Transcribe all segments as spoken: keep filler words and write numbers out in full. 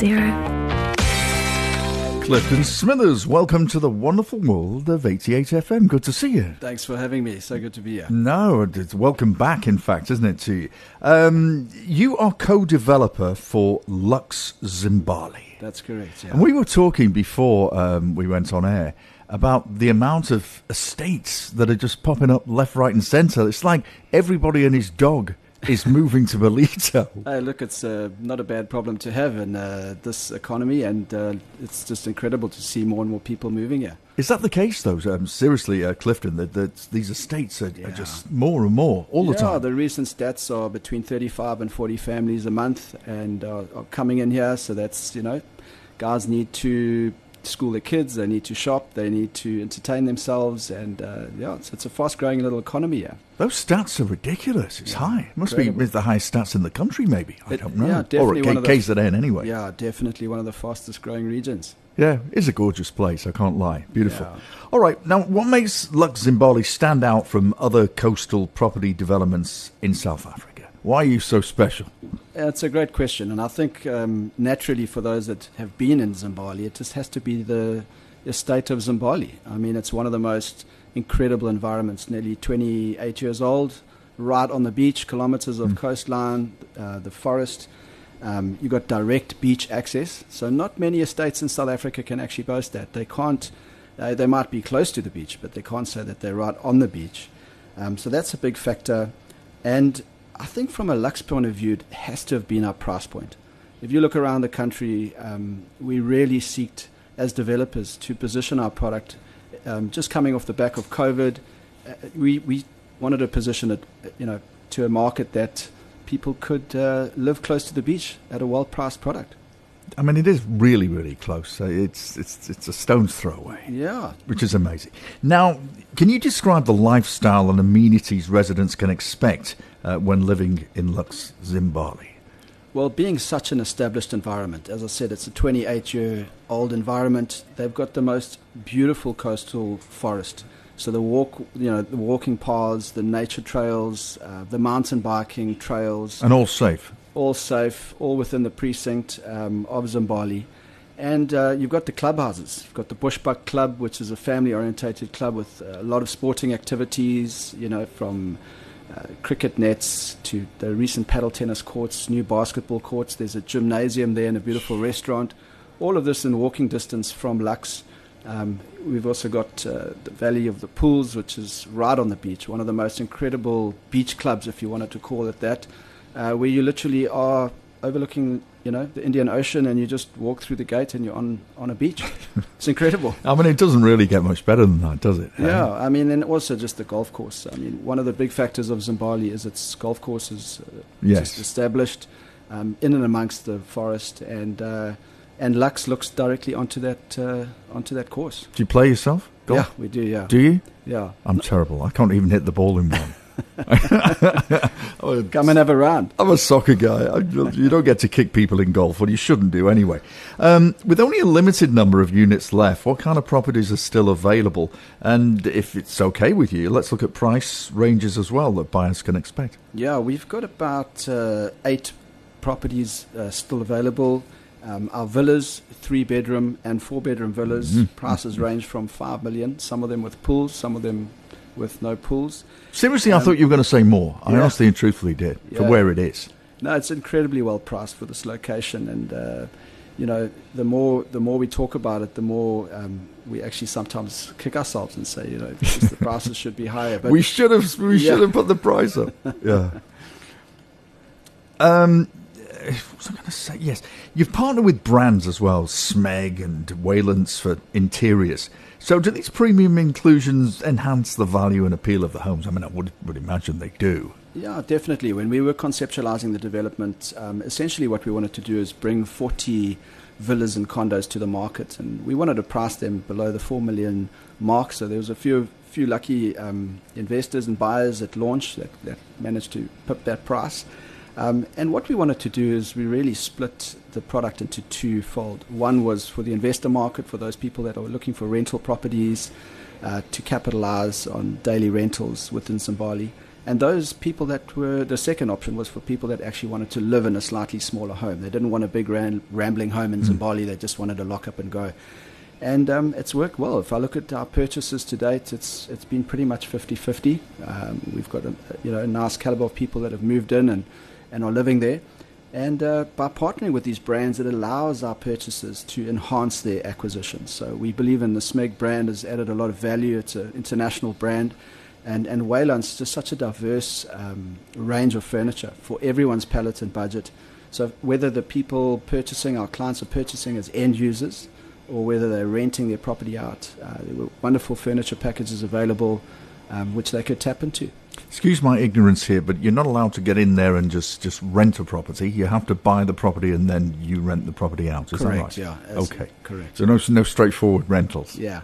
zero. Clifton Smithers, welcome to the wonderful world of eighty-eight F M. Good to see you. Thanks for having me. So good to be here. No, it's welcome back, in fact, isn't it, to you? Um, you are co-developer for Lux Zimbali. That's correct, yeah. And we were talking before um, we went on air about the amount of estates that are just popping up left, right and centre. It's like everybody and his dog is moving to Ballito. Hey, look, it's uh, not a bad problem to have in uh, this economy, and uh, it's just incredible to see more and more people moving here. Is that the case, though? Um, seriously, uh, Clifton, that, that these estates are, Yeah. are just more and more all the yeah, time. the recent stats are between thirty-five and forty families a month, and uh, are coming in here. So that's, you know, guys need to school their kids, they need to shop, they need to entertain themselves, and uh, yeah, it's, it's a fast-growing little economy here. Those stats are ridiculous. It's Yeah, high. It must incredible. be the highest stats in the country, maybe. I It- don't know. yeah, or definitely at one of the- K Z N anyway. Yeah, definitely one of the fastest-growing regions. Yeah, it's a gorgeous place, I can't lie. Beautiful. Yeah. All right, now what makes Lux Zimbali stand out from other coastal property developments in South Africa? Why are you so special? Yeah, it's a great question, and I think um, naturally for those that have been in Zimbali, it just has to be the estate of Zimbali. I mean, it's one of the most incredible environments, nearly twenty-eight years old, right on the beach, kilometers of Mm. coastline, uh, the forest. Um, you've got direct beach access, so not many estates in South Africa can actually boast that. They can't, uh, they might be close to the beach, but they can't say that they're right on the beach. Um, so that's a big factor. And I think from a Lux point of view, it has to have been our price point. If you look around the country, um, we really seeked, as developers, to position our product. Um, just coming off the back of COVID, uh, we, we wanted to position it, you know, to a market that people could uh, live close to the beach at a well-priced product. I mean, it is really, really close. Uh, It's it's it's a stone's throw away, Yeah. which is amazing. Now, can you describe the lifestyle and amenities residents can expect uh, when living in Lux Zimbali? Well, being such an established environment, as I said, it's a twenty-eight-year-old environment. They've got the most beautiful coastal forest. So the walk, you know, the walking paths, the nature trails, uh, the mountain biking trails, And all safe. all safe, all within the precinct um, of Zimbali. And uh, you've got the clubhouses. You've got the Bushbuck Club, which is a family-orientated club with a lot of sporting activities, you know, from uh, cricket nets to the recent paddle tennis courts, new basketball courts. There's a gymnasium there and a beautiful restaurant. All of this in walking distance from Lux. Um, we've also got uh, the Valley of the Pools, which is right on the beach, one of the most incredible beach clubs, if you wanted to call it that, uh, where you literally are overlooking, you know, the Indian Ocean, and you just walk through the gate and you're on, on a beach. It's incredible. I mean, it doesn't really get much better than that, does it? Yeah, Um, I mean, and also just the golf course. I mean, one of the big factors of Zimbali is its golf course is uh, Yes. just established um, in and amongst the forest, and uh, and Lux looks directly onto that uh, onto that course. Do you play yourself? Golf? Yeah, we do. Yeah, Do you? yeah. I'm terrible. I can't even hit the ball in one. I'm a- Come and have a round. I'm a soccer guy. I, you don't get to kick people in golf, or you shouldn't do anyway. Um, with only a limited number of units left, what kind of properties are still available? And if it's okay with you, let's look at price ranges as well that buyers can expect. Yeah, we've got about uh, eight properties uh, still available. Um, our villas, three-bedroom and four-bedroom villas, Mhm. prices range from five million. Some of them with pools, some of them with no pools. Seriously, I Um, thought you were going to say more. I yeah. honestly and truthfully did, for Yeah. where it is. No, it's incredibly well priced for this location, and uh, you know, the more the more we talk about it, the more um, we actually sometimes kick ourselves and say, you know, just the prices should be higher. But we should have we Yeah. should have put the price up. Yeah. Um, what was I going to say? Yes, you've partnered with brands as well, Smeg and Wayland's for interiors. So, do these premium inclusions enhance the value and appeal of the homes? I mean, I would would imagine they do. yeah, definitely. When we were conceptualizing the development, um, essentially what we wanted to do is bring forty villas and condos to the market, and we wanted to price them below the four million mark. So there was a few few lucky um, investors and buyers at launch that, that managed to pip that price. Um, and what we wanted to do is we really split the product into two-fold. One was for the investor market, for those people that are looking for rental properties uh, to capitalize on daily rentals within Zimbali. And those people that were, the second option was for people that actually wanted to live in a slightly smaller home. They didn't want a big ram, rambling home in mm. Zimbabwe. They just wanted to lock up and go. And um, it's worked well. If I look at our purchases to date, it's it's been pretty much fifty-fifty. Um, we've got a, you know, a nice caliber of people that have moved in and, and are living there. And uh, by partnering with these brands, it allows our purchasers to enhance their acquisitions. So we believe in the Smeg brand has added a lot of value. It's an international brand. And, and Wayland's just such a diverse um, range of furniture for everyone's palate and budget. So whether the people purchasing, our clients are purchasing as end users, or whether they're renting their property out, uh, there were wonderful furniture packages available um, which they could tap into. Excuse my ignorance here, but you're not allowed to get in there and just, just rent a property. You have to buy the property and then you rent the property out. Is correct, that right? Yeah. Okay. Correct. So no, no straightforward rentals. Yeah.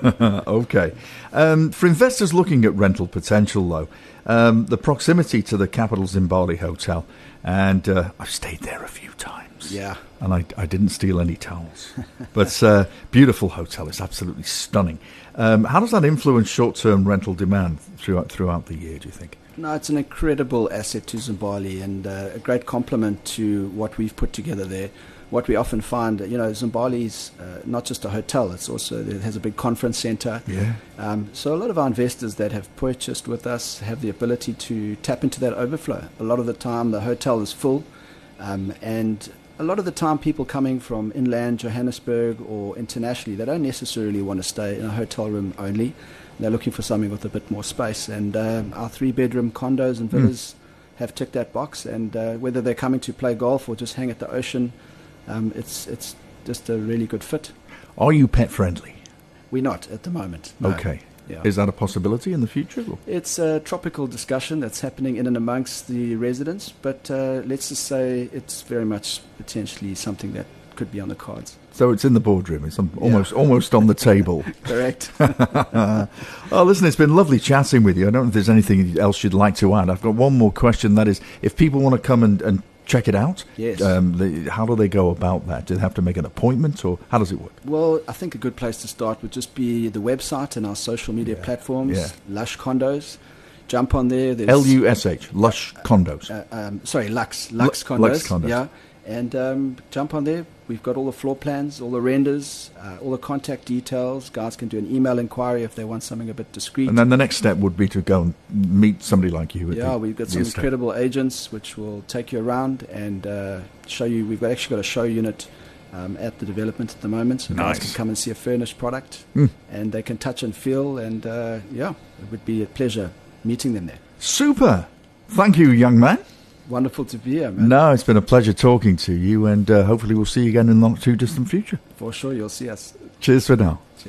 Okay. Um, for investors looking at rental potential, though, um, the proximity to the Capital Zimbabwe Hotel, and uh, I've stayed there a few times. Yeah. And I, I didn't steal any towels. But uh, beautiful hotel. It's absolutely stunning. Um, how does that influence short-term rental demand throughout throughout the year, do you think? No, it's an incredible asset to Zimbabwe and uh, a great complement to what we've put together there. What we often find, you know, Zimbabwe's uh, not just a hotel, it's also, it has a big conference center. Yeah. Um, so a lot of our investors that have purchased with us have the ability to tap into that overflow. A lot of the time the hotel is full, um, and a lot of the time people coming from inland Johannesburg or internationally, they don't necessarily want to stay in a hotel room only. They're looking for something with a bit more space. And uh, our three-bedroom condos and villas mm. have ticked that box. And uh, whether they're coming to play golf or just hang at the ocean, um, it's it's just a really good fit. Are you pet-friendly? We're not at the moment. No. Okay. Yeah. Is that a possibility in the future? Or? It's a tropical discussion that's happening in and amongst the residents, but uh, let's just say it's very much potentially something that could be on the cards. So it's in the boardroom. It's on, almost yeah. almost on the table. Correct. Oh, listen, it's been lovely chatting with you. I don't know if there's anything else you'd like to add. I've got one more question. That is, if people want to come and, and check it out, yes. um, the, how do they go about that? Do they have to make an appointment, or how does it work? Well, I think a good place to start would just be the website and our social media yeah. platforms, yeah. Lush Condos. Jump on there. There's, L U S H, Lush Condos. Uh, um, sorry, Lux. Lux L- Condos. Lux Condos. Yeah. And um, jump on there. We've got all the floor plans, all the renders, uh, all the contact details. Guys can do an email inquiry if they want something a bit discreet. And then the next step would be to go and meet somebody like you. At yeah, the, we've got the some estate. incredible agents which will take you around and uh, show you. We've got, actually got a show unit um, at the development at the moment. So nice. Guys can come and see a furnished product mm. and they can touch and feel. And uh, yeah, it would be a pleasure meeting them there. Super. Thank you, young man. Wonderful to be here, man. No, it's been a pleasure talking to you, and uh, hopefully we'll see you again in the not too distant future. For sure, you'll see us. Cheers for now.